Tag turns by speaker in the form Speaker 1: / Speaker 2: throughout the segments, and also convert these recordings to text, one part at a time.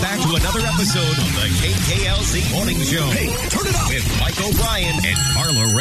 Speaker 1: back to another episode of the KKLZ Morning Show. Hey, turn it up with Mike O'Brien and Carla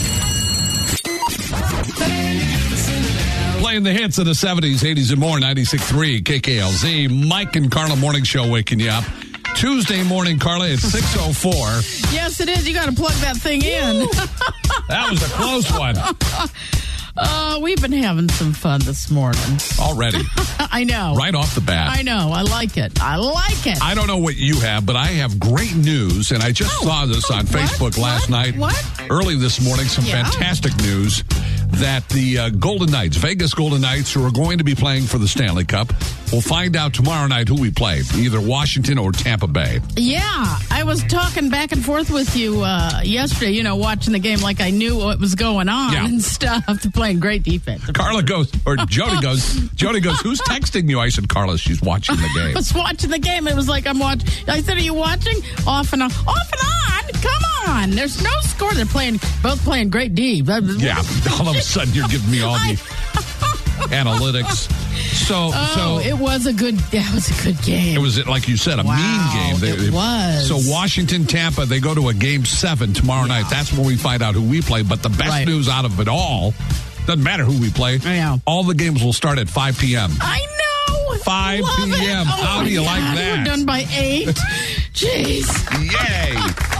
Speaker 1: Ray.
Speaker 2: Playing the hits of the 70s, 80s, and more, 96.3 KKLZ. Mike and Carla Morning Show waking you up. Tuesday morning, Carla, it's 6:04.
Speaker 3: Yes, it is. You got to plug that thing in.
Speaker 2: That was a close one.
Speaker 3: We've been having some fun this morning.
Speaker 2: Already.
Speaker 3: I know.
Speaker 2: Right off the bat.
Speaker 3: I know. I like it.
Speaker 2: I don't know what you have, but I have great news, and I just saw this on Facebook last night.
Speaker 3: What?
Speaker 2: Early this morning, some fantastic news that the Golden Knights, Vegas Golden Knights, who are going to be playing for the Stanley Cup, we'll find out tomorrow night who we play, either Washington or Tampa Bay.
Speaker 3: Yeah, I was talking back and forth with you yesterday, watching the game like I knew what was going on and stuff. They're playing great defense.
Speaker 2: Carla goes, or Jody goes, who's texting you? I said, Carla, she's watching the game.
Speaker 3: I was watching the game. It was like I'm watching. I said, are you watching? Off and on. Off and on? Come on. There's no score. They're both playing great D.
Speaker 2: Yeah, all of a sudden you're giving me all the analytics. So
Speaker 3: it was a good game.
Speaker 2: It was, like you said, a mean game.
Speaker 3: It was.
Speaker 2: So Washington, Tampa, they go to a game 7 tomorrow night. That's when we find out who we play. But the best news out of it all, doesn't matter who we play.
Speaker 3: I know.
Speaker 2: All the games will start at 5 p.m.
Speaker 3: I know.
Speaker 2: 5 p.m. How do you like that?
Speaker 3: We're done by 8. Jeez.
Speaker 2: Yay.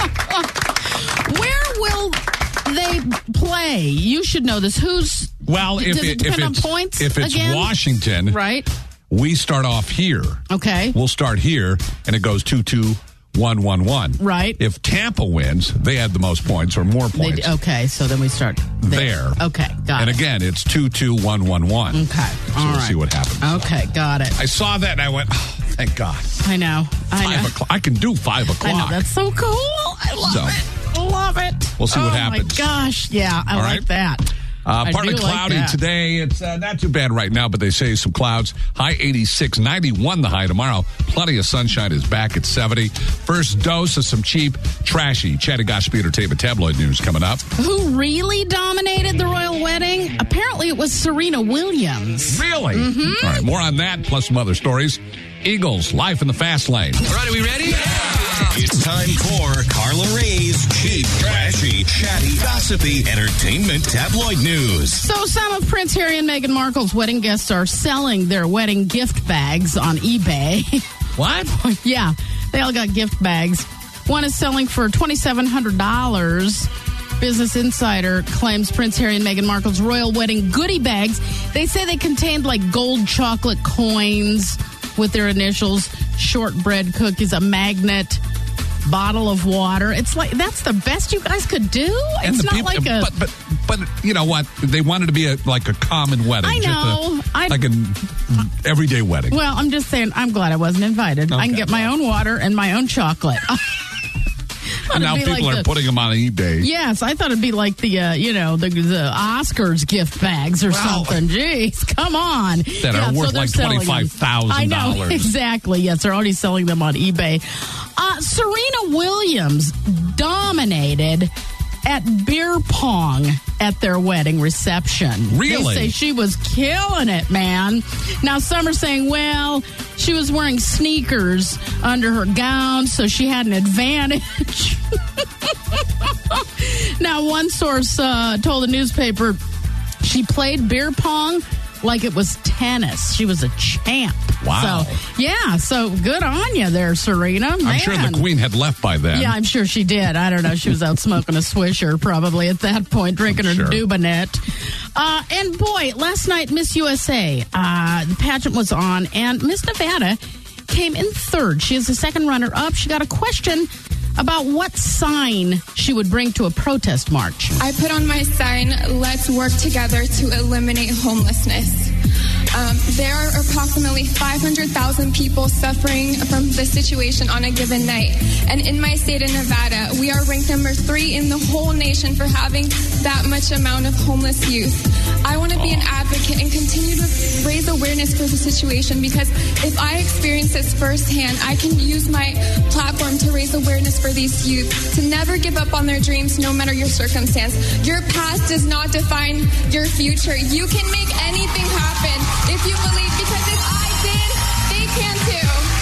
Speaker 3: Where will they play? You should know this. Does it depend on points?
Speaker 2: If it's
Speaker 3: again?
Speaker 2: Washington,
Speaker 3: right?
Speaker 2: We start off here.
Speaker 3: Okay.
Speaker 2: We'll start here, and it goes 2-2, 1-1-1.
Speaker 3: Right.
Speaker 2: If Tampa wins, they had the most points or more points.
Speaker 3: Okay, so then we start there. Okay, got it.
Speaker 2: And again, it's 2-2, 1-1-1.
Speaker 3: Okay,
Speaker 2: so we'll see what happens.
Speaker 3: Okay, got it.
Speaker 2: I saw that and I went, oh, thank God.
Speaker 3: I know.
Speaker 2: 5 o'clock. I can do 5 o'clock.
Speaker 3: I know. That's so cool. I love it. Love it.
Speaker 2: We'll see what happens.
Speaker 3: Oh, my gosh. Yeah, I like that.
Speaker 2: Partly cloudy today. It's not too bad right now, but they say some clouds. High 86, 91 the high tomorrow. Plenty of sunshine is back at 70. First dose of some cheap, trashy Chattagonish Entertainment tabloid news coming up.
Speaker 3: Who really dominated the royal wedding? Apparently it was Serena Williams.
Speaker 2: Really? Mm-hmm. All right, more on that, plus some other stories. Eagles, life in the fast lane.
Speaker 1: All right, are we ready? Yeah! It's time for Carla Ray's cheap, trashy, chatty, gossipy, entertainment tabloid news.
Speaker 3: So some of Prince Harry and Meghan Markle's wedding guests are selling their wedding gift bags on eBay.
Speaker 2: What?
Speaker 3: Yeah, they all got gift bags. One is selling for $2,700. Business Insider claims Prince Harry and Meghan Markle's royal wedding goodie bags, they say they contained like gold chocolate coins with their initials, shortbread cookies, a magnet, bottle of water. It's like, that's the best you guys could do? It's not like a...
Speaker 2: But you know what? They wanted to be like a common wedding.
Speaker 3: I know.
Speaker 2: Like an everyday wedding.
Speaker 3: Well, I'm just saying, I'm glad I wasn't invited. Okay. I can get my own water and my own chocolate.
Speaker 2: And now people are putting them on eBay.
Speaker 3: Yes, I thought it'd be like the Oscars gift bags or something. Jeez, come on.
Speaker 2: That are worth like $25,000.
Speaker 3: I know, exactly. Yes, they're already selling them on eBay. Serena Williams dominated at beer pong at their wedding reception.
Speaker 2: Really?
Speaker 3: They say she was killing it, man. Now, some are saying, well, she was wearing sneakers under her gown, so she had an advantage. Now, one source told the newspaper she played beer pong like it was tennis. She was a champ.
Speaker 2: Wow.
Speaker 3: So good on you there, Serena. Man.
Speaker 2: I'm sure the Queen had left by then.
Speaker 3: Yeah, I'm sure she did. I don't know. She was out smoking a Swisher probably at that point, drinking her Dubonnet. And boy, last night, Miss USA, the pageant was on, and Miss Nevada came in third. She is the second runner-up. She got a question about what sign she would bring to a protest march.
Speaker 4: I put on my sign, let's work together to eliminate homelessness. There are approximately 500,000 people suffering from this situation on a given night. And in my state of Nevada, we are ranked number 3 in the whole nation for having that much amount of homeless youth. I want to be an advocate and continue to raise awareness for the situation, because if I experience this firsthand, I can use my platform to raise awareness for these youth, to never give up on their dreams no matter your circumstance. Your past does not define your future. You can make anything happen if you believe, because if I did, they can too.
Speaker 2: Wow,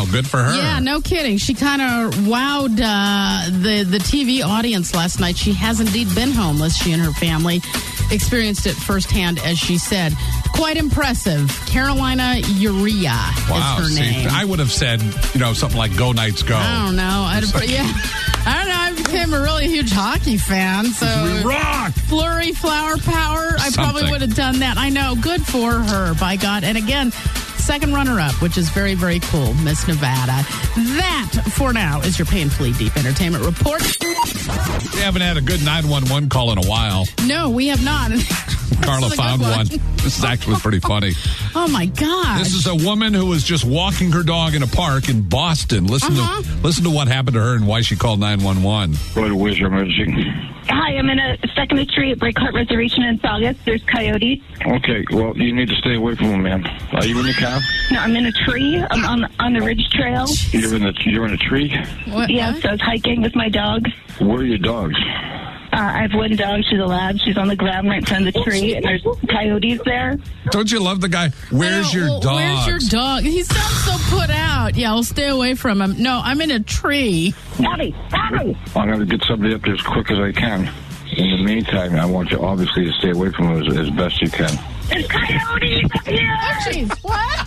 Speaker 2: good for her.
Speaker 3: Yeah, no kidding. She kind of wowed the TV audience last night. She has indeed been homeless. She and her family experienced it firsthand, as she said. Quite impressive. Carolina Urea is her name.
Speaker 2: I would have said, something like "Go Knights, Go."
Speaker 3: I don't know. I don't know. I became a really huge hockey fan, so
Speaker 2: we rock.
Speaker 3: Flurry, flower power. I probably would have done that. I know. Good for her, by God. And again, second runner-up, which is very, very cool, Miss Nevada. That, for now, is your painfully deep entertainment report.
Speaker 2: We haven't had a good 911 call in a while.
Speaker 3: No, we have not.
Speaker 2: Carla found one. This is actually pretty funny.
Speaker 3: Oh, my God.
Speaker 2: This is a woman who was just walking her dog in a park in Boston. Listen to what happened to her and why she called 911.
Speaker 5: Where's your emergency?
Speaker 6: Hi, I'm in a second tree at Breakheart Reservation in Saugus. There's coyotes.
Speaker 5: Okay, well, you need to stay away from them, ma'am. Are you in the car?
Speaker 6: No, I'm in a tree. I'm on the Ridge Trail.
Speaker 5: You're in a tree?
Speaker 6: Yes, I was hiking with my dogs.
Speaker 5: Where are your dogs?
Speaker 6: I have one dog. She's a lab. She's on the ground right in front of the tree, and there's coyotes there.
Speaker 2: Don't you love the guy? Where's your dog?
Speaker 3: Where's your dog? He sounds so put out. Yeah, I'll stay away from him. No, I'm in a tree.
Speaker 6: Daddy!
Speaker 5: I'm going to get somebody up there as quick as I can. In the meantime, I want you obviously to stay away from them as best you can.
Speaker 6: There's coyotes here!
Speaker 3: Oh, jeez. What?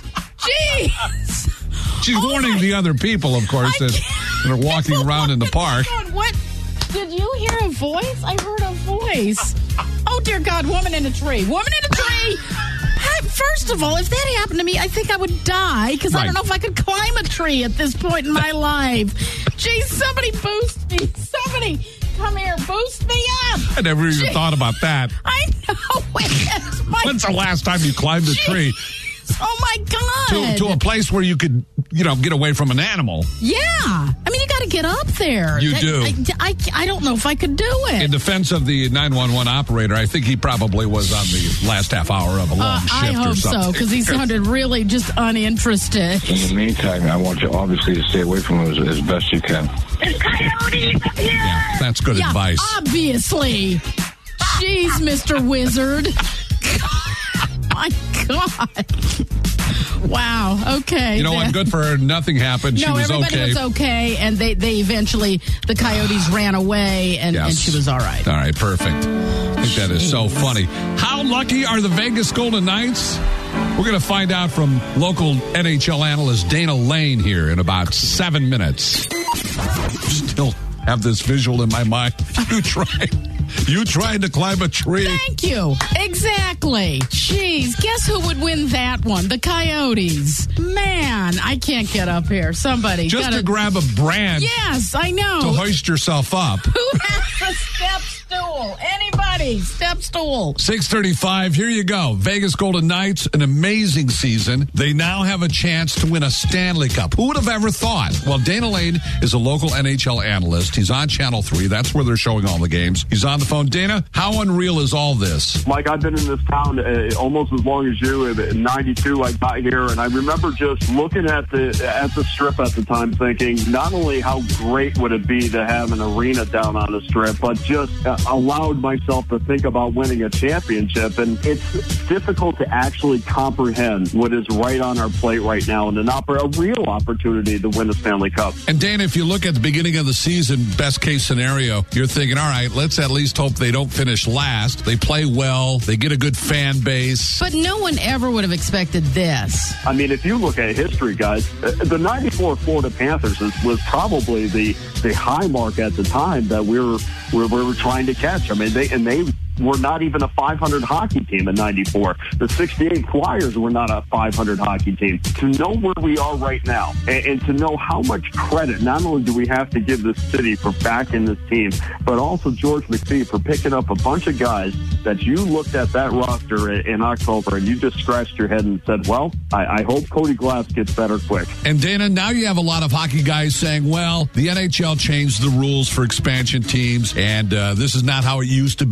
Speaker 3: Jeez!
Speaker 2: She's warning the other people, of course, that are walking around in the park.
Speaker 3: What? Did you hear a voice? I heard a voice. Oh, dear God, woman in a tree. Woman in a tree! First of all, if that happened to me, I think I would die because I don't know if I could climb a tree at this point in my life. Jeez, somebody boost me. Somebody come here, boost me up.
Speaker 2: I never even thought about that.
Speaker 3: I know.
Speaker 2: When's the last time you climbed a tree?
Speaker 3: Oh, my God.
Speaker 2: To a place where you could, get away from an animal.
Speaker 3: Yeah. I mean, you got to get up there.
Speaker 2: You do.
Speaker 3: I don't know if I could do it.
Speaker 2: In defense of the 911 operator, I think he probably was on the last half hour of a long shift
Speaker 3: I hope
Speaker 2: or something.
Speaker 3: so, because he sounded really just uninterested.
Speaker 5: In the meantime, I want you obviously to stay away from them as best you can.
Speaker 6: There's coyotes here!
Speaker 2: Yeah, that's good advice.
Speaker 3: Obviously. Jeez, Mr. Wizard. My God. Wow. Okay.
Speaker 2: You know what? Good for her. Nothing happened. She was
Speaker 3: everybody
Speaker 2: okay.
Speaker 3: was okay, and they eventually, the coyotes ran away, and she was all right.
Speaker 2: All right. Perfect. I think that is so funny. How lucky are the Vegas Golden Knights? We're going to find out from local NHL analyst Dana Lane here in about 7 minutes. Still have this visual in my mind. You tried to climb a tree.
Speaker 3: Thank you. Exactly. Jeez, guess who would win that one? The Coyotes. Man, I can't get up here. Somebody.
Speaker 2: Just to grab a branch.
Speaker 3: Yes, I know.
Speaker 2: To hoist yourself up.
Speaker 3: Who has a step stool? Anybody. Step stool.
Speaker 2: 6:35. Here you go. Vegas Golden Knights, an amazing season. They now have a chance to win a Stanley Cup. Who would have ever thought? Well, Dana Lane is a local NHL analyst. He's on Channel 3. That's where they're showing all the games. He's on the phone. Dana, how unreal is all this?
Speaker 7: Mike, I've been in this town almost as long as you. In 92, I got here, and I remember just looking at the strip at the time thinking, not only how great would it be to have an arena down on the strip, but just allowed myself to think about winning a championship. And it's difficult to actually comprehend what is right on our plate right now, and a real opportunity to win a Stanley Cup.
Speaker 2: And Dana, if you look at the beginning of the season, best case scenario, you're thinking, all right, let's at least hope they don't finish last. They play well. They get a good fan base.
Speaker 3: But no one ever would have expected this.
Speaker 7: I mean, if you look at history, guys, the 94 Florida Panthers was probably the high mark at the time that we were trying to catch. I mean, they were not even a 500 hockey team in 94. The 68 Flyers were not a 500 hockey team. To know where we are right now and to know how much credit, not only do we have to give the city for backing this team, but also George McPhee for picking up a bunch of guys that you looked at that roster in October and you just scratched your head and said, well, I hope Cody Glass gets better quick.
Speaker 2: And Dana, now you have a lot of hockey guys saying, well, the NHL changed the rules for expansion teams and this is not how it used to be.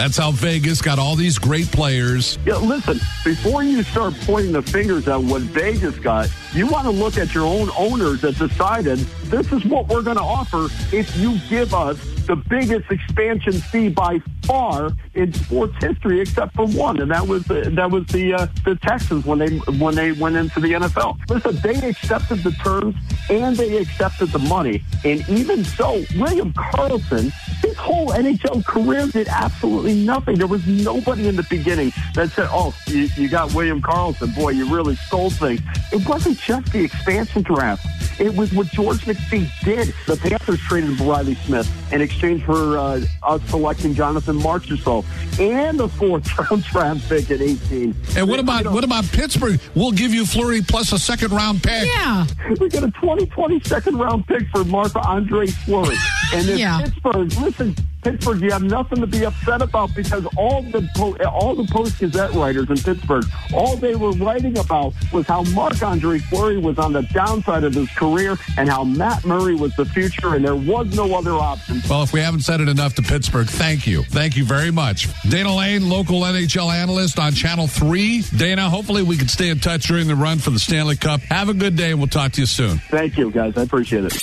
Speaker 2: That's how Vegas got all these great players.
Speaker 7: Yeah, listen, before you start pointing the fingers at what Vegas got, you want to look at your own owners that decided this is what we're going to offer if you give us the biggest expansion fee by far in sports history, except for one, and that was the Texans when they went into the NFL. Listen, they accepted the terms and they accepted the money, and even so, William Karlsson, his whole NHL career did absolutely nothing. There was nobody in the beginning that said, "Oh, you got William Karlsson, boy, you really stole things." It wasn't just the expansion draft. It was what George McPhee did. The Panthers traded Riley Smith in exchange for us selecting Jonathan Marchessault and the 4th-round draft pick at 18.
Speaker 2: And what about Pittsburgh? We'll give you Fleury plus a 2nd-round pick.
Speaker 3: Yeah.
Speaker 7: We got a 2020 2nd-round pick for Marc-Andre Fleury. And if Pittsburgh, listen, Pittsburgh, you have nothing to be upset about because all the Post-Gazette writers in Pittsburgh, all they were writing about was how Marc-Andre Fleury was on the downside of his career and how Matt Murray was the future, and there was no other option.
Speaker 2: Well, if we haven't said it enough to Pittsburgh, thank you. Thank you very much. Dana Lane, local NHL analyst on Channel 3. Dana, hopefully we can stay in touch during the run for the Stanley Cup. Have a good day, and we'll talk to you soon.
Speaker 7: Thank you, guys. I appreciate it.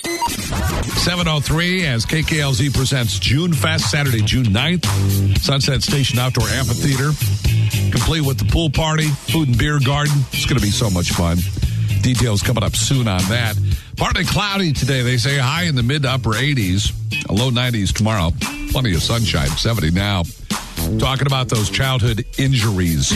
Speaker 2: 7:03 as KKLZ presents June Fest, Saturday, June 9th. Sunset Station Outdoor Amphitheater, complete with the pool party, food and beer garden. It's going to be so much fun. Details coming up soon on that. Partly cloudy today. They say high in the mid to upper 80s, low 90s tomorrow. Plenty of sunshine, 70 now. Talking about those childhood injuries.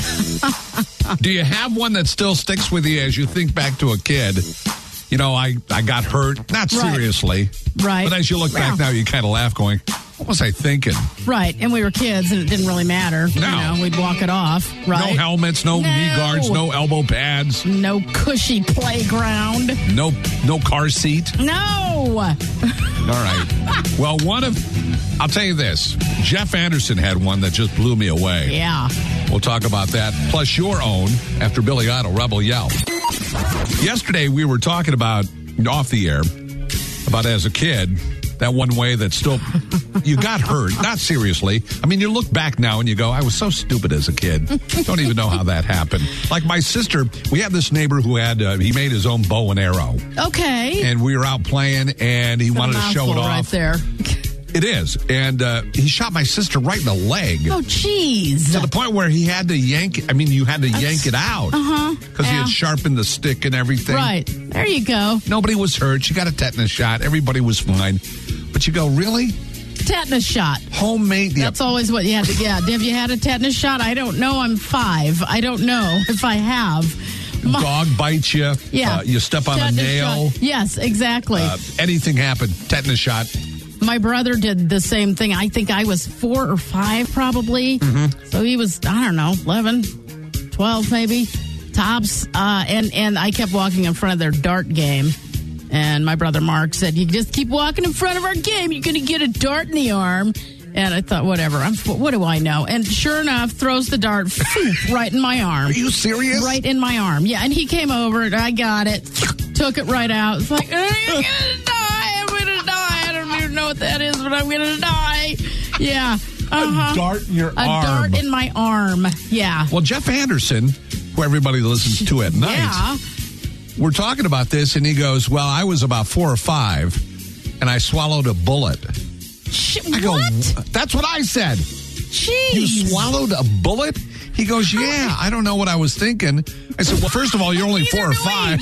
Speaker 2: Do you have one that still sticks with you as you think back to a kid? You know, I got hurt, not seriously.
Speaker 3: Right.
Speaker 2: But as you look back now, you kind of laugh going, what was I thinking?
Speaker 3: Right. And we were kids and it didn't really matter.
Speaker 2: No.
Speaker 3: You know, we'd walk it off. Right.
Speaker 2: No helmets, no knee guards, no elbow pads.
Speaker 3: No cushy playground.
Speaker 2: No car seat.
Speaker 3: No.
Speaker 2: All right. Well, I'll tell you this. Jeff Anderson had one that just blew me away.
Speaker 3: Yeah.
Speaker 2: We'll talk about that, plus your own, after Billy Idol, Rebel Yell. Yesterday, we were talking about, off the air, about as a kid, that one way that still, you got hurt. Not seriously. I mean, you look back now and you go, I was so stupid as a kid. Don't even know how that happened. Like my sister, we had this neighbor who had, he made his own bow and arrow.
Speaker 3: Okay.
Speaker 2: And we were out playing and he wanted to show it off.
Speaker 3: Right there.
Speaker 2: It is. And he shot my sister right in the leg.
Speaker 3: Oh, jeez.
Speaker 2: To the point where he had to yank it. I mean, you had to yank it out.
Speaker 3: Uh-huh.
Speaker 2: Because he had sharpened the stick and everything.
Speaker 3: Right. There you go.
Speaker 2: Nobody was hurt. She got a tetanus shot. Everybody was fine. But you go, really?
Speaker 3: Tetanus shot.
Speaker 2: Homemade.
Speaker 3: That's always what you had to get. Have you had a tetanus shot? I don't know. I'm 5. I don't know if I have.
Speaker 2: Dog bites you.
Speaker 3: Yeah.
Speaker 2: You step on a nail.
Speaker 3: Shot. Yes, exactly.
Speaker 2: Anything happened. Tetanus shot.
Speaker 3: My brother did the same thing. I think I was 4 or 5 probably.
Speaker 2: Mm-hmm.
Speaker 3: So he was, I don't know, 11, 12 maybe, tops. And I kept walking in front of their dart game. And my brother Mark said, you just keep walking in front of our game, you're going to get a dart in the arm. And I thought, whatever, what do I know? And sure enough, throws the dart right in my arm.
Speaker 2: Are you serious?
Speaker 3: Right in my arm. Yeah, and he came over, and I got it, took it right out. It's like, I'm going to die. I don't even know what that is, but I'm going to die. Yeah.
Speaker 2: A dart in your arm.
Speaker 3: A dart in my arm. Yeah.
Speaker 2: Well, Jeff Anderson, who everybody listens to at night, we're talking about this, and he goes, well, I was about 4 or 5, and I swallowed a bullet. I go, that's what I said.
Speaker 3: Jeez.
Speaker 2: You swallowed a bullet? He goes, yeah, I don't know what I was thinking. I said, well, first of all, you're only 4 or 5.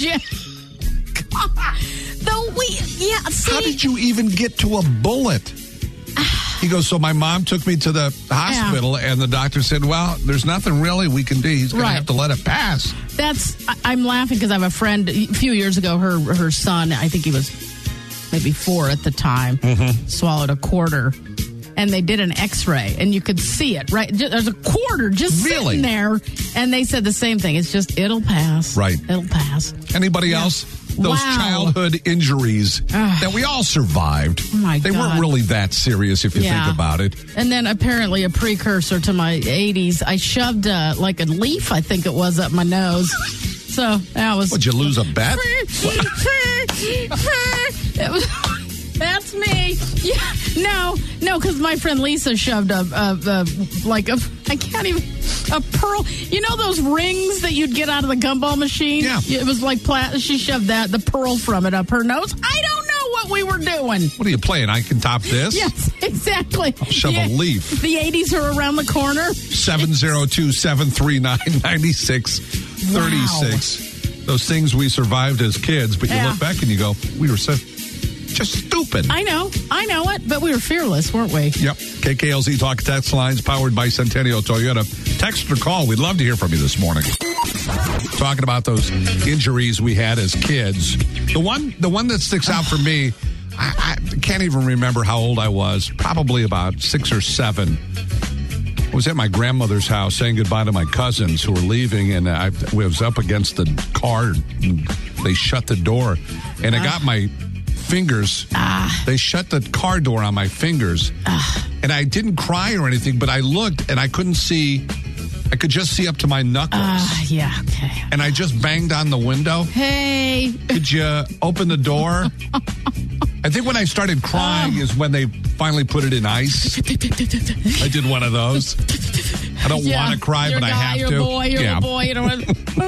Speaker 2: How did you even get to a bullet? He goes, so my mom took me to the hospital, and the doctor said, well, there's nothing really we can do. He's going to have to let it pass.
Speaker 3: I'm laughing because I have a friend, a few years ago, her son, I think he was maybe 4 at the time, swallowed a quarter. And they did an X-ray, and you could see it, right? There's a quarter just sitting there, and they said the same thing. It's just, it'll pass.
Speaker 2: Right.
Speaker 3: It'll pass.
Speaker 2: Anybody else? Those childhood injuries that we all survived.
Speaker 3: Oh my
Speaker 2: they
Speaker 3: God.
Speaker 2: weren't really that serious if you think about it.
Speaker 3: And then apparently a precursor to my 80s, I shoved like a leaf, I think it was, up my nose. So that was...
Speaker 2: Would you lose a bet?
Speaker 3: It was... That's me. Yeah, no, because my friend Lisa shoved a pearl. You know those rings that you'd get out of the gumball machine?
Speaker 2: Yeah.
Speaker 3: It was like she shoved the pearl from it up her nose. I don't know what we were doing.
Speaker 2: What are you playing? I can top this?
Speaker 3: Yes, exactly.
Speaker 2: I'll shove a leaf.
Speaker 3: The 80s are around the corner.
Speaker 2: 702-739-9636. Those things we survived as kids, but you look back and you go, we were so just stupid.
Speaker 3: I know it, but we were fearless, weren't we?
Speaker 2: Yep. KKLZ Talk Text Lines powered by Centennial Toyota. Text or call. We'd love to hear from you this morning. Talking about those injuries we had as kids. The one that sticks out for me, I can't even remember how old I was. Probably about 6 or 7. I was at my grandmother's house saying goodbye to my cousins who were leaving, and I was up against the car. And they shut the door, and I got my fingers. They shut the car door on my fingers, and I didn't cry or anything, but I looked, and I couldn't see. I could just see up to my knuckles.
Speaker 3: Yeah, okay.
Speaker 2: And I just banged on the window.
Speaker 3: Hey.
Speaker 2: Could you open the door? I think when I started crying is when they finally put it in ice. I did one of those. I don't want to cry, but I have to.
Speaker 3: You're a boy. You know what?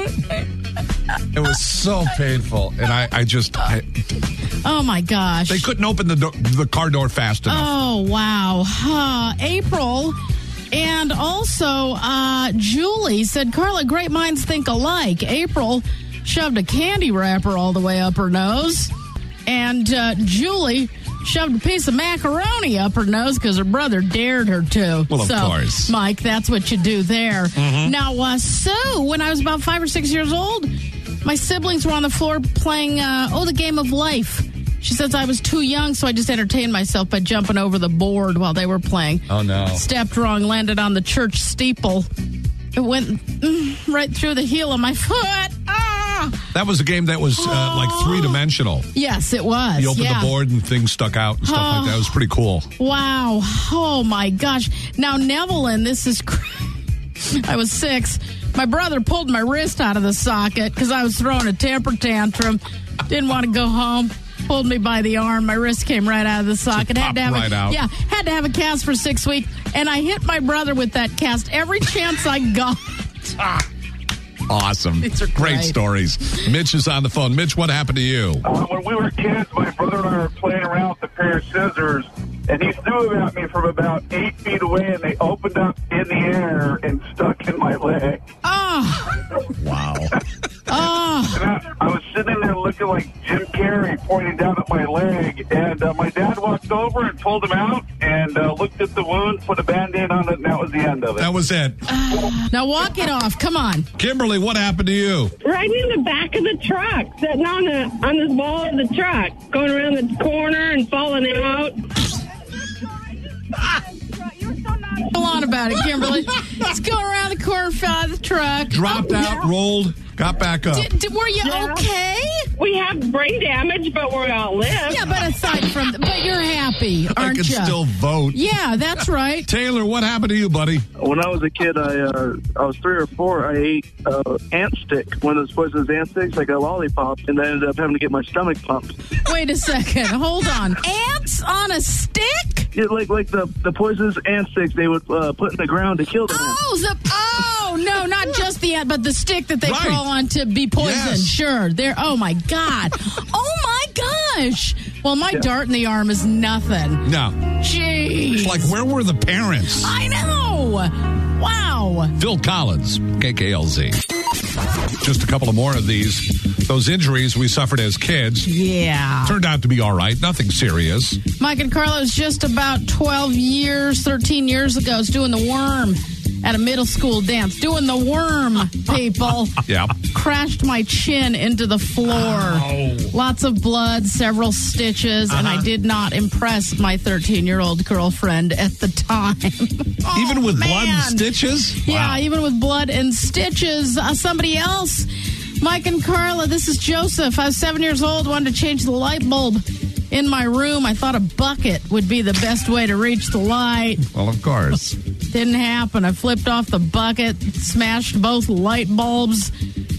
Speaker 2: It was so painful. And I just...
Speaker 3: oh, my gosh.
Speaker 2: They couldn't open the car door fast enough.
Speaker 3: Oh, wow. April... And also, Julie said, Carla, great minds think alike. April shoved a candy wrapper all the way up her nose. And Julie shoved a piece of macaroni up her nose because her brother dared her to.
Speaker 2: Well, of course.
Speaker 3: Mike, that's what you do there. Mm-hmm. Now, Sue, when I was about 5 or 6 years old, my siblings were on the floor playing, the game of life. She says I was too young, so I just entertained myself by jumping over the board while they were playing.
Speaker 2: Oh, no.
Speaker 3: Stepped wrong, landed on the church steeple. It went right through the heel of my foot.
Speaker 2: That was a game that was like 3-dimensional.
Speaker 3: Yes, it was.
Speaker 2: You opened the board and things stuck out and stuff like that. It was pretty cool.
Speaker 3: Wow. Oh, my gosh. Now, Nevelyn, this is I was 6. My brother pulled my wrist out of the socket because I was throwing a temper tantrum. Didn't want to go home. Pulled me by the arm. My wrist came right out of the socket.
Speaker 2: Had to have
Speaker 3: a cast for 6 weeks. And I hit my brother with that cast every chance I got.
Speaker 2: Awesome.
Speaker 3: These are
Speaker 2: great stories. Mitch is on the phone. Mitch, what happened to you?
Speaker 8: When we were kids, my brother and I were playing around with a pair of scissors, and he threw them at me from about 8 feet away, and they opened up in the air and stuck in my leg.
Speaker 3: Oh.
Speaker 2: Wow.
Speaker 3: Oh.
Speaker 8: I was sitting there looking like Jim Carrey pointing down at my leg, and my dad walked over and pulled him out and looked at the wound, put a Band-Aid on it, and that was the end of it.
Speaker 2: That was it.
Speaker 3: Now walk it off. Come on.
Speaker 2: Kimberly, what happened to you?
Speaker 9: Right in the back of the truck, sitting on this wall of the truck, going around the corner and falling out.
Speaker 3: Go on about it, Kimberly. Let's go around the corner, fell out of the truck.
Speaker 2: Dropped out, rolled, got back up.
Speaker 3: Were you okay?
Speaker 9: We have brain damage, but we're all live.
Speaker 3: Yeah, but aside from but you're happy, aren't you?
Speaker 2: I can still vote.
Speaker 3: Yeah, that's right.
Speaker 2: Taylor, what happened to you, buddy?
Speaker 10: When I was a kid, I was 3 or 4. I ate ant stick, one of those poisonous ant sticks, like a lollipop, and I ended up having to get my stomach pumped.
Speaker 3: Wait a second. Hold on. Ants on a stick?
Speaker 10: Yeah, like the poisonous ant sticks they would put in the ground to kill them.
Speaker 3: Oh, no, not just the ant, but the stick that they crawl on to be poisoned.
Speaker 2: Yes.
Speaker 3: Sure. Oh, my God. Oh, my gosh. Well, my dart in the arm is nothing.
Speaker 2: No.
Speaker 3: Jeez.
Speaker 2: It's like, where were the parents?
Speaker 3: I know. Wow.
Speaker 2: Phil Collins, KKLZ. Just a couple of more of these. Those injuries we suffered as kids.
Speaker 3: Yeah.
Speaker 2: Turned out to be all right. Nothing serious.
Speaker 3: Mike and Carla was just about 13 years ago. I was doing the worm at a middle school dance. Doing the worm, people.
Speaker 2: Yeah.
Speaker 3: Crashed my chin into the floor.
Speaker 2: Ow.
Speaker 3: Lots of blood, several stitches, and I did not impress my 13-year-old girlfriend at the time.
Speaker 2: Even with blood and stitches?
Speaker 3: Yeah,
Speaker 2: Wow.
Speaker 3: even with blood and stitches. Somebody else. Mike and Carla, this is Joseph. I was 7 years old, wanted to change the light bulb in my room. I thought a bucket would be the best way to reach the light.
Speaker 2: Well, of course.
Speaker 3: Didn't happen. I flipped off the bucket, smashed both light bulbs.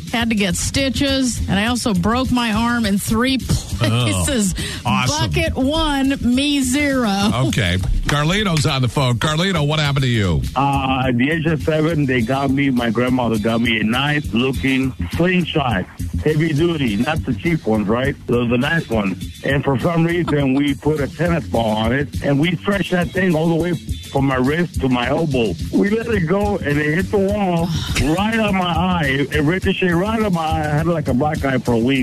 Speaker 3: had to get stitches, and I also broke my arm in 3 places.
Speaker 2: Awesome.
Speaker 3: Bucket 1, me 0.
Speaker 2: Okay. Carlito's on the phone. Carlito, what happened to you?
Speaker 11: At the age of 7, my grandmother got me a nice-looking slingshot, heavy duty, not the cheap ones, right? The nice one. And for some reason, we put a tennis ball on it, and we stretched that thing all the way from my wrist to my elbow. We let it go, and it hit the wall right on my eye. It ricocheted right on my eye. I had like a black eye for a week.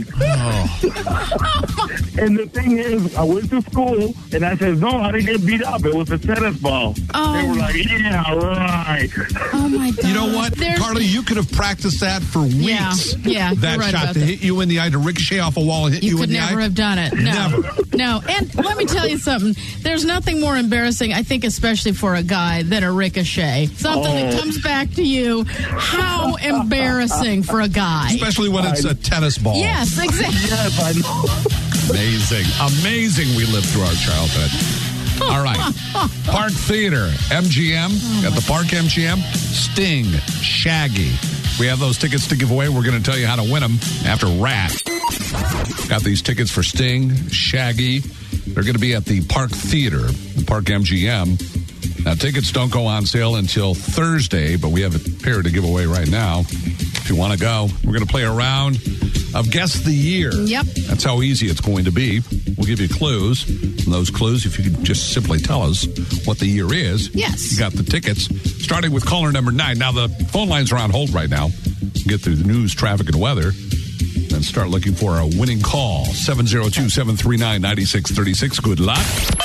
Speaker 11: And the thing is, I went to school, and I said, no, I didn't get beat up. It was a tennis ball. They were like, yeah, right.
Speaker 3: Oh, my God.
Speaker 2: You know what, Carly, you could have practiced that for weeks.
Speaker 3: Yeah,
Speaker 2: that
Speaker 3: you're right
Speaker 2: shot
Speaker 3: about
Speaker 2: to
Speaker 3: that.
Speaker 2: hit you in the eye, to ricochet off a wall and hit you in the eye.
Speaker 3: You could never have done it. No.
Speaker 2: Never.
Speaker 3: No. And let me tell you something. There's nothing more embarrassing, I think, especially for a guy, than a ricochet. Something that comes back to you. How embarrassing for a guy.
Speaker 2: Especially when it's a tennis ball.
Speaker 3: Yes, exactly.
Speaker 11: Yes, I know.
Speaker 2: Amazing we lived through our childhood. All right. Park Theater, MGM, at the Park MGM, Sting, Shaggy. We have those tickets to give away. We're going to tell you how to win them after Rat. Got these tickets for Sting, Shaggy. They're going to be at the Park Theater, the Park MGM. Now, tickets don't go on sale until Thursday, but we have a pair to give away right now. If you want to go, we're going to play a round of Guess the Year.
Speaker 3: Yep.
Speaker 2: That's how easy it's going to be. We'll give you clues. And those clues, if you could just simply tell us what the year is.
Speaker 3: Yes.
Speaker 2: You got the tickets. Starting with caller number 9. Now, the phone lines are on hold right now. Get through the news, traffic, and weather. Then start looking for a winning call. 702-739-9636. Good luck.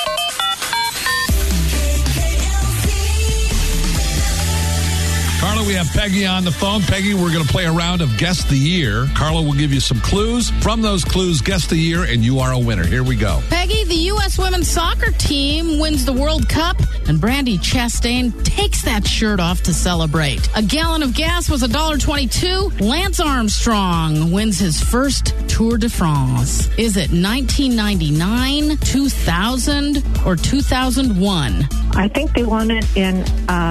Speaker 2: Carla, we have Peggy on the phone. Peggy, we're going to play a round of Guess the Year. Carla will give you some clues. From those clues, guess the year, and you are a winner. Here we go.
Speaker 3: Peggy, the U.S. women's soccer team wins the World Cup, and Brandi Chastain takes that shirt off to celebrate. A gallon of gas was $1.22. Lance Armstrong wins his first Tour de France. Is it 1999, 2000, or 2001?
Speaker 12: I think they won it in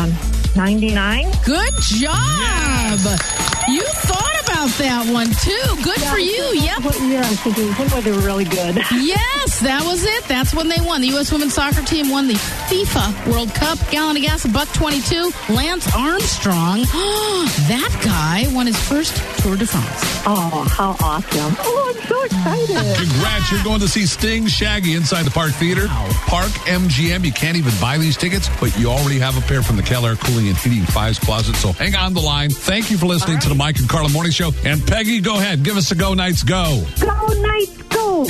Speaker 12: 99.
Speaker 3: Good job. Yes. You thought about that one, too. Good for you. Yep.
Speaker 12: What year I'm thinking? When they were really good.
Speaker 3: Yes, that was it. That's when they won. The U.S. women's soccer team won the FIFA World Cup. Gallon of gas, $1.22. Lance Armstrong, that guy won his first Tour de France.
Speaker 12: Oh, how awesome. Oh, I'm so excited.
Speaker 2: Congrats. You're going to see Sting, Shaggy inside the Park Theater. Park MGM. You can't even buy these tickets, but you already have a pair from the Keller Cooling and Heating Fives Closet. So hang on the line. Thank you for listening to the Mike and Carla Morning Show. And Peggy, go ahead. Give us a Go Knights Go.
Speaker 12: Go Knights Go.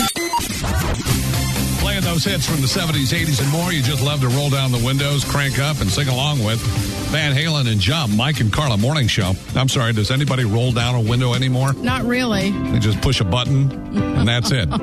Speaker 2: Playing those hits from the 70s, 80s, and more. You just love to roll down the windows, crank up, and sing along with Van Halen and Jump. Mike and Carla Morning Show. I'm sorry, does anybody roll down a window anymore?
Speaker 3: Not really.
Speaker 2: They just push a button, and that's it.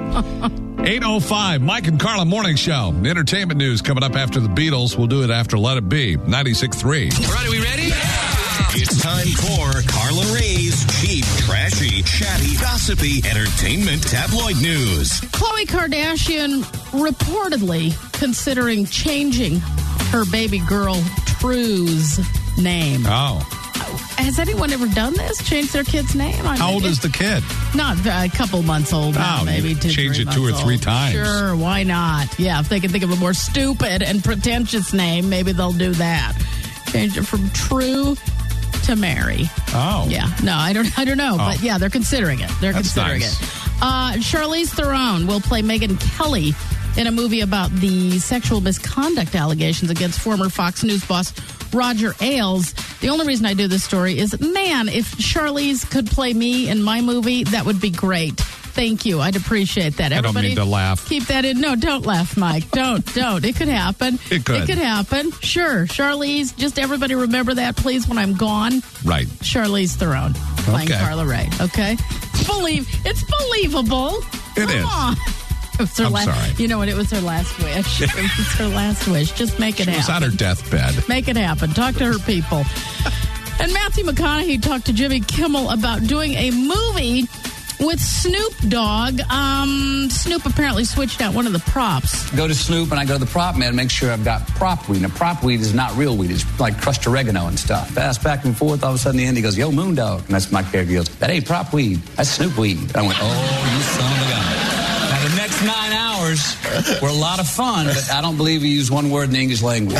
Speaker 2: 8:05, Mike and Carla Morning Show. Entertainment news coming up after the Beatles. We'll do it after Let It Be, 96.3.
Speaker 1: All right, are we ready? Yeah! It's time for Carla Ray's cheap, trashy, chatty, gossipy, entertainment tabloid news.
Speaker 3: Khloe Kardashian reportedly considering changing her baby girl True's name.
Speaker 2: Oh.
Speaker 3: Has anyone ever done this? Changed their kid's name?
Speaker 2: How old is the kid?
Speaker 3: Not a couple months old now, maybe 2
Speaker 2: change it 2 or 3 times.
Speaker 3: Sure, why not? Yeah, if they can think of a more stupid and pretentious name, maybe they'll do that. Change it from True to Mary.
Speaker 2: Oh.
Speaker 3: Yeah. No, I don't know. But yeah, they're considering it. They're considering it. Charlize Theron will play Megyn Kelly in a movie about the sexual misconduct allegations against former Fox News boss Roger Ailes. The only reason I do this story is, man, if Charlize could play me in my movie, that would be great. Thank you. I'd appreciate that.
Speaker 2: I don't mean to laugh.
Speaker 3: Keep that in. No, don't laugh, Mike. Don't. It could happen.
Speaker 2: It could.
Speaker 3: It could happen. Sure. Charlize, just everybody remember that, please, when I'm gone.
Speaker 2: Right.
Speaker 3: Charlize Theron playing Carla Ray. Okay? It's believable.
Speaker 2: It is.
Speaker 3: It was her
Speaker 2: I'm sorry.
Speaker 3: You know what? It was her last wish. It was her last wish. Just make it happen.
Speaker 2: She was on her deathbed.
Speaker 3: Make it happen. Talk to her people. And Matthew McConaughey talked to Jimmy Kimmel about doing a movie with Snoop Dogg. Snoop apparently switched out one of the props.
Speaker 13: Go to Snoop and I go to the prop man, make sure I've got prop weed. Now, prop weed is not real weed. It's like crushed oregano and stuff. Fast back and forth. All of a sudden, the end, he goes, yo, Moondog. And that's my character. He goes, that ain't prop weed. That's Snoop weed. And I went, oh, you son of a gun. Now, the next 9 hours were a lot of fun, but I don't believe he used one word in the English language.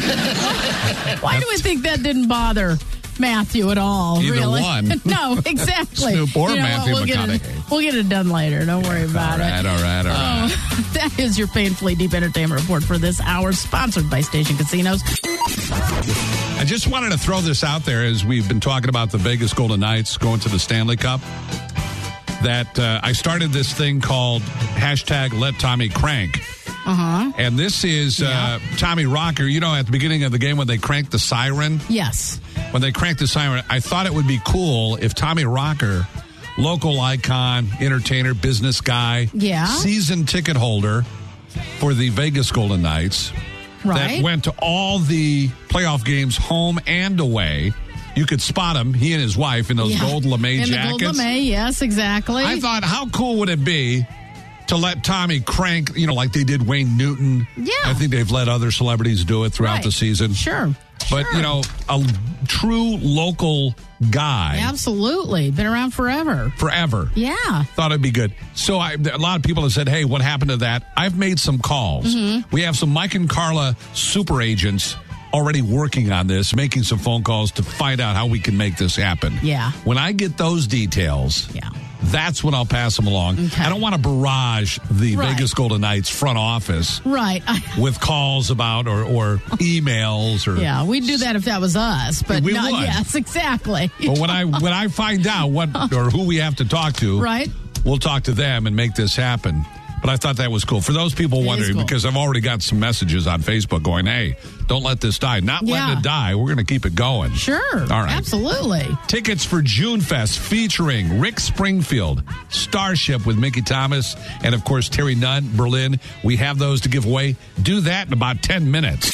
Speaker 3: Why do we think that didn't bother Matthew at all?
Speaker 2: Either
Speaker 3: really?
Speaker 2: one.
Speaker 3: No, exactly.
Speaker 2: Snoop or Matthew McConaughey.
Speaker 3: We'll get it done later. Don't worry about it.
Speaker 2: All right.
Speaker 3: That is your Painfully Deep Entertainment Report for this hour, sponsored by Station Casinos.
Speaker 2: I just wanted to throw this out there as we've been talking about the Vegas Golden Knights going to the Stanley Cup, that I started this thing called #LetTommyCrank. And this is Tommy Rocker. You know, at the beginning of the game when they cranked the siren?
Speaker 3: Yes.
Speaker 2: When they cranked the siren, I thought it would be cool if Tommy Rocker, local icon, entertainer, business guy, season ticket holder for the Vegas Golden Knights, that went to all the playoff games home and away. You could spot him, he and his wife, in those gold lame jackets.
Speaker 3: In the gold lame, yes, exactly.
Speaker 2: I thought, how cool would it be to let Tommy crank, like they did Wayne Newton?
Speaker 3: Yeah.
Speaker 2: I think they've let other celebrities do it throughout the season.
Speaker 3: Sure.
Speaker 2: But, a true local guy.
Speaker 3: Absolutely. Been around forever. Yeah.
Speaker 2: Thought it'd be good. So a lot of people have said, hey, what happened to that? I've made some calls. We have some Mike and Carla super agents already working on this, making some phone calls to find out how we can make this happen.
Speaker 3: Yeah.
Speaker 2: When I get those details, that's when I'll pass them along. Okay. I don't want to barrage the Vegas Golden Knights front office with calls about or emails or
Speaker 3: we'd do that if that was us, but
Speaker 2: we would.
Speaker 3: Yes, exactly.
Speaker 2: But when I find out what or who we have to talk to, we'll talk to them and make this happen. But I thought that was cool. For those people wondering, because I've already got some messages on Facebook going, hey, don't let this die. Not letting it die. We're going to keep it going.
Speaker 3: Sure.
Speaker 2: All right.
Speaker 3: Absolutely.
Speaker 2: Tickets for June Fest featuring Rick Springfield, Starship with Mickey Thomas, and, of course, Terry Nunn, Berlin. We have those to give away. Do that in about 10 minutes.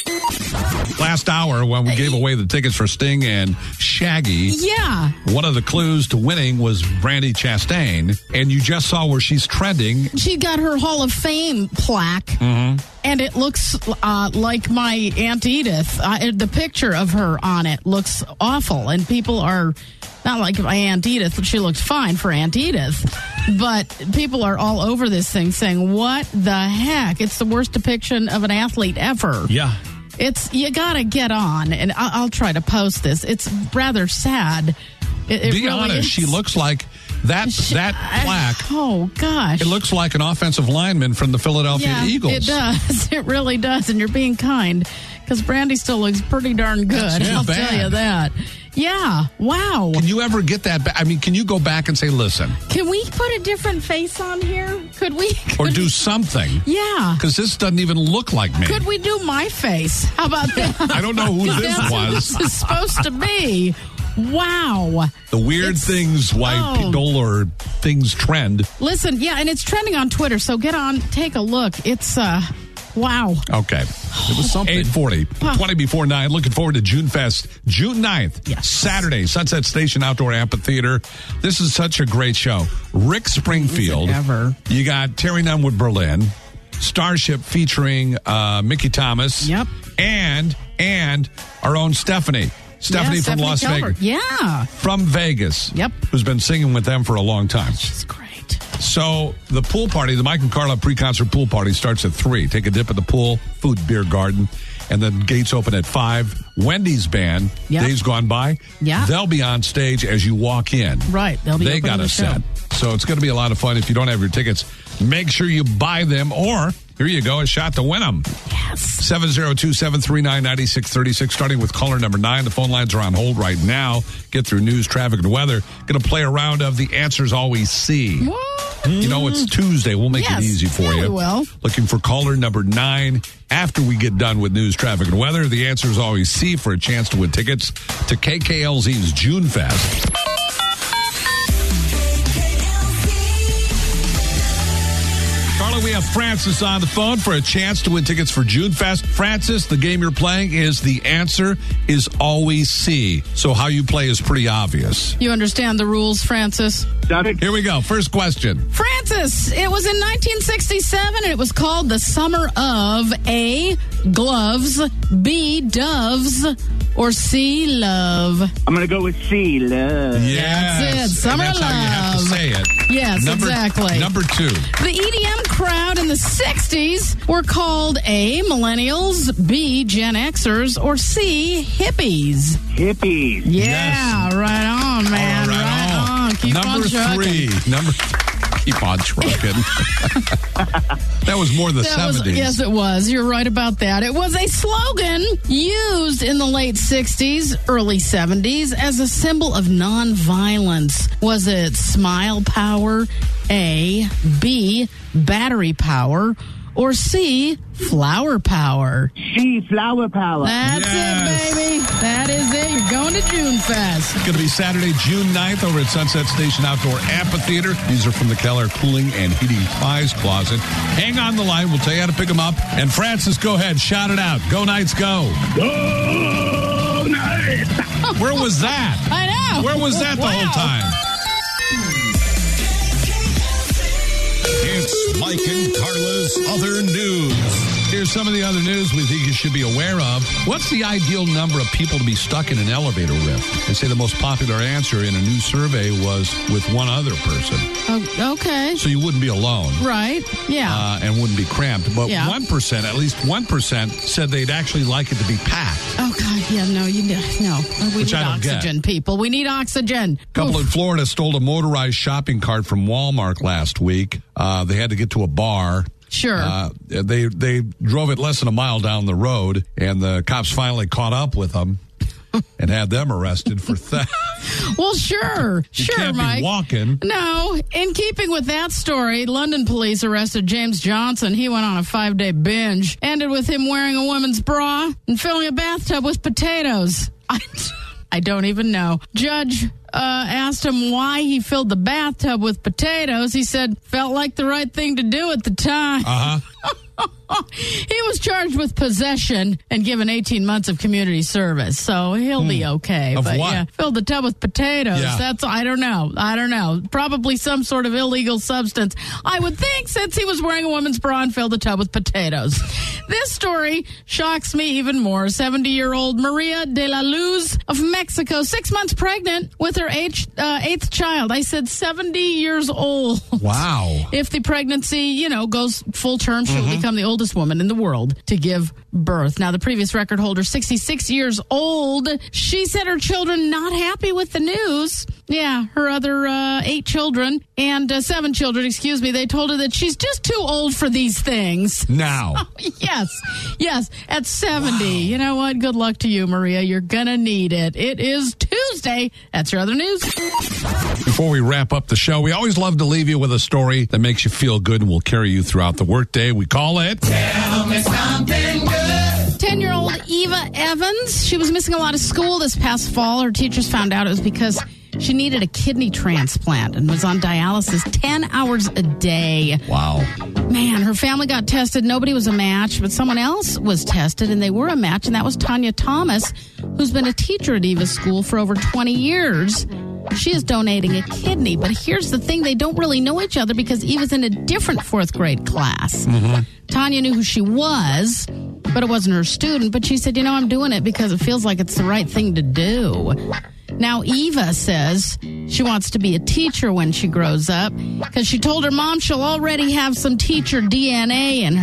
Speaker 2: Last hour, when we gave away the tickets for Sting and Shaggy, one of the clues to winning was Brandi Chastain, and you just saw where she's trending.
Speaker 3: She got her Hall of Fame plaque, and it looks like my Aunt Edith. The picture of her on it looks awful, and people are not like my Aunt Edith. She looks fine for Aunt Edith, but people are all over this thing saying, what the heck? It's the worst depiction of an athlete ever.
Speaker 2: Yeah.
Speaker 3: You gotta get on, and I'll try to post this. It's rather sad. It
Speaker 2: Be
Speaker 3: really
Speaker 2: honest,
Speaker 3: is.
Speaker 2: she looks like that plaque.
Speaker 3: Oh gosh,
Speaker 2: it looks like an offensive lineman from the Philadelphia Eagles.
Speaker 3: It does. It really does, and you're being kind because Brandi still looks pretty darn good. I'll tell you that. Yeah. Wow.
Speaker 2: Can you ever get that back? I mean, can you go back and say, listen?
Speaker 3: Can we put a different face on here? Could we?
Speaker 2: Or do something?
Speaker 3: Yeah.
Speaker 2: Because this doesn't even look like me.
Speaker 3: Could we do my face? How about that?
Speaker 2: I don't know who this was.
Speaker 3: This is supposed to be. Wow.
Speaker 2: The weird things why people or things trend.
Speaker 3: Listen, and it's trending on Twitter, so get on, take a look. It's, wow.
Speaker 2: Okay. It was something. 8:40, 20 before 9. Looking forward to June Fest, June 9th, Saturday, Sunset Station Outdoor Amphitheater. This is such a great show. Rick Springfield. You got Terry Nunn with Berlin. Starship featuring Mickey Thomas.
Speaker 3: Yep.
Speaker 2: And our own Stephanie. Stephanie from Las Vegas.
Speaker 3: Yeah.
Speaker 2: From Vegas.
Speaker 3: Yep.
Speaker 2: Who's been singing with them for a long time.
Speaker 3: She's great.
Speaker 2: So the pool party, the Mike and Carla pre-concert pool party starts at 3. Take a dip at the pool, food, beer garden, and then gates open at 5. Wendy's band, Days Gone By, they'll be on stage as you walk in.
Speaker 3: Right.
Speaker 2: They got a set. So it's going to be a lot of fun. If you don't have your tickets, make sure you buy them, or here you go, a shot to win them.
Speaker 3: Yes.
Speaker 2: 702-739-9636, starting with caller number 9. The phone lines are on hold right now. Get through news, traffic, and weather. Going to play a round of The Answers Always See.
Speaker 3: What?
Speaker 2: You know, it's Tuesday. We'll make it easy for you.
Speaker 3: We will.
Speaker 2: Looking for caller number 9. After we get done with news, traffic, and weather, The Answers Always See for a chance to win tickets to KKLZ's June Fest. Carla, we have Francis on the phone for a chance to win tickets for June Fest. Francis, the game you're playing is the answer is always C. So how you play is pretty obvious.
Speaker 3: You understand the rules, Francis?
Speaker 2: Here we go. First question.
Speaker 3: Francis, it was in 1967 and it was called the Summer of A, Gloves, B, Doves, or C, Love.
Speaker 14: I'm going to go with C, Love.
Speaker 2: Yes.
Speaker 3: That's it. Summer
Speaker 2: and that's
Speaker 3: Love.
Speaker 2: How you have to say it.
Speaker 3: Yes, exactly.
Speaker 2: Number 2.
Speaker 3: The EDM crowd in the 60s were called A, Millennials, B, Gen Xers, or C, Hippies.
Speaker 14: Hippies.
Speaker 3: Yeah,
Speaker 2: Yes.
Speaker 3: right on, man. Right on. Keep
Speaker 2: Number
Speaker 3: on trucking.
Speaker 2: 3. Keep on trucking. That was more the 70s.
Speaker 3: Yes, it was. You're right about that. It was a slogan used in the late 60s, early 70s as a symbol of nonviolence. Was it Smile Power, A, B, Battery Power, or C, Flower Power?
Speaker 14: C, Flower Power.
Speaker 3: That's it, baby. That is it. You're going to June Fest.
Speaker 2: It's going to be Saturday, June 9th over at Sunset Station Outdoor Amphitheater. These are from the Keller Cooling and Heating Prize Closet. Hang on the line. We'll tell you how to pick them up. And Francis, go ahead. Shout it out. Go Knights, go.
Speaker 11: Go Knights.
Speaker 2: Where was that?
Speaker 3: I know.
Speaker 2: Where was that the whole time?
Speaker 1: It's Mike and Carla's Other News.
Speaker 2: Here's some of the other news we think you should be aware of. What's the ideal number of people to be stuck in an elevator with? They say the most popular answer in a new survey was with one other person.
Speaker 3: Oh, okay.
Speaker 2: So you wouldn't be alone.
Speaker 3: Right. Yeah.
Speaker 2: And wouldn't be cramped. But
Speaker 3: Yeah.
Speaker 2: 1%, at least 1%, said they'd actually like it to be packed.
Speaker 3: Oh, God. Yeah, no. We
Speaker 2: Which
Speaker 3: need
Speaker 2: I don't get.
Speaker 3: oxygen, people. We need oxygen.
Speaker 2: A couple in Florida stole a motorized shopping cart from Walmart last week. They had to get to a bar.
Speaker 3: Sure.
Speaker 2: They drove it less than a mile down the road, and the cops finally caught up with them and had them arrested for theft.
Speaker 3: Well, sure.
Speaker 2: You
Speaker 3: Sure,
Speaker 2: can't
Speaker 3: Mike.
Speaker 2: be walking.
Speaker 3: No. In keeping with that story, London police arrested James Johnson. He went on a 5-day binge. Ended with him wearing a woman's bra and filling a bathtub with potatoes. I don't even know. Judge asked him why he filled the bathtub with potatoes. He said, felt like the right thing to do at the time.
Speaker 2: Uh-huh.
Speaker 3: He was charged with possession and given 18 months of community service, so he'll be okay.
Speaker 2: Of
Speaker 3: but
Speaker 2: what?
Speaker 3: yeah, filled the tub with potatoes.
Speaker 2: Yeah.
Speaker 3: That's I don't know. Probably some sort of illegal substance. I would think, since he was wearing a woman's bra and filled the tub with potatoes. This story shocks me even more. 70-year-old Maria de la Luz of Mexico, 6 months pregnant with her eighth child. I said 70 years old.
Speaker 2: Wow.
Speaker 3: If the pregnancy, goes full term, she'll become the oldest woman in the world to give birth. Now, the previous record holder, 66 years old, she said her children not happy with the news. Yeah, her other 7 children, they told her that she's just too old for these things.
Speaker 2: Now.
Speaker 3: Yes, at 70. Wow. You know what? Good luck to you, Maria. You're going to need it. It is Tuesday. That's your other news.
Speaker 2: Before we wrap up the show, we always love to leave you with a story that makes you feel good and will carry you throughout the workday. We call it...
Speaker 15: Tell me something good.
Speaker 3: 10-year-old Eva Evans. She was missing a lot of school this past fall. Her teachers found out it was because she needed a kidney transplant and was on dialysis 10 hours a day.
Speaker 2: Wow.
Speaker 3: Man, her family got tested. Nobody was a match, but someone else was tested, and they were a match, and that was Tanya Thomas, who's been a teacher at Eva's school for over 20 years. She is donating a kidney, but here's the thing. They don't really know each other because Eva's in a different 4th grade class.
Speaker 2: Mm-hmm.
Speaker 3: Tanya knew who she was, but it wasn't her student. But she said, I'm doing it because it feels like it's the right thing to do. Now, Eva says she wants to be a teacher when she grows up because she told her mom she'll already have some teacher DNA in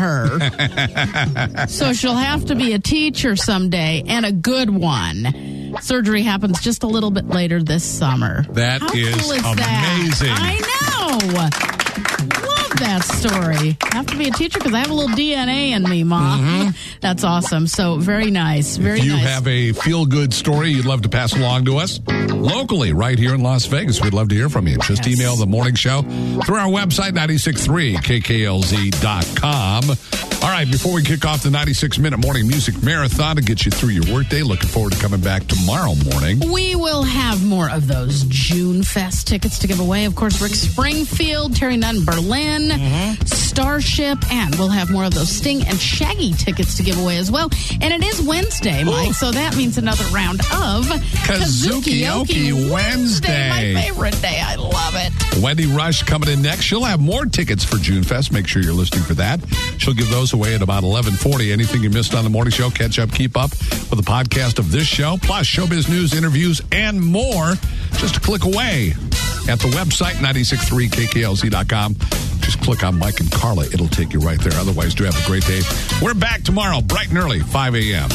Speaker 3: her. So she'll have to be a teacher someday, and a good one. Surgery happens just a little bit later this summer.
Speaker 2: That
Speaker 3: How
Speaker 2: is
Speaker 3: cool is
Speaker 2: amazing.
Speaker 3: That? I know. Love that story. I have to be a teacher because I have a little DNA in me, Mom.
Speaker 2: Mm-hmm.
Speaker 3: That's awesome. So very nice. Very
Speaker 2: If you
Speaker 3: nice.
Speaker 2: have a feel-good story you'd love to pass along to us locally right here in Las Vegas, we'd love to hear from you. Just email the morning show through our website, 963kklz.com. All right, before we kick off the 96-minute morning music marathon to get you through your workday, looking forward to coming back tomorrow morning.
Speaker 3: We will have more of those June Fest tickets to give away. Of course, Rick Springfield, Terry Nunn Berlin, Starship, and we'll have more of those Sting and Shaggy tickets to give away as well. And it is Wednesday, Mike, so that means another round of
Speaker 2: Kazuki-oki Wednesday.
Speaker 3: My favorite day. I love it.
Speaker 2: Wendy Rush coming in next. She'll have more tickets for June Fest. Make sure you're listening for that. She'll give those away at about 11:40. Anything you missed on the morning show, catch up, keep up with the podcast of this show, plus showbiz news, interviews, and more. Just a click away at the website, 963kklz.com. Just click on Mike and Carla. It'll take you right there. Otherwise, do have a great day. We're back tomorrow, bright and early, 5 a.m.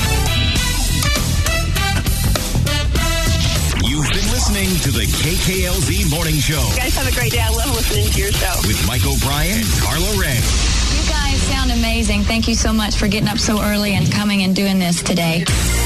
Speaker 1: You've been listening to the KKLZ Morning Show.
Speaker 16: You guys have a great day. I love listening to your show.
Speaker 1: With Mike O'Brien and Carla Ray.
Speaker 17: You guys sound amazing. Thank you so much for getting up so early and coming and doing this today.